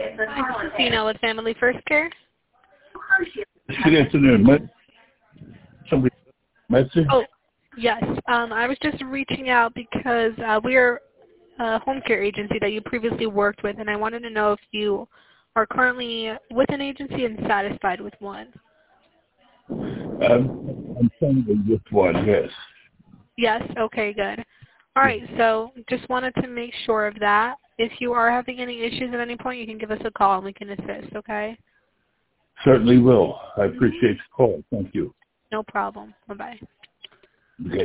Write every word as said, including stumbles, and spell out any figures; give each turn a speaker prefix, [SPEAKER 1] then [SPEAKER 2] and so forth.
[SPEAKER 1] Hi, this is Tina with Family First Care.
[SPEAKER 2] Good afternoon. My, somebody, Metsi?
[SPEAKER 1] Oh, yes. Um, I was just reaching out because uh, we're a home care agency that you previously worked with, and I wanted to know if you are currently with an agency and satisfied with one.
[SPEAKER 2] Um, I'm currently with one, yes.
[SPEAKER 1] Yes? Okay, good. All right, so just wanted to make sure of that. If you are having any issues at any point, you can give us a call and we can assist, okay?
[SPEAKER 2] Certainly will. I appreciate the call. Thank you.
[SPEAKER 1] No problem. Bye-bye.
[SPEAKER 2] Okay.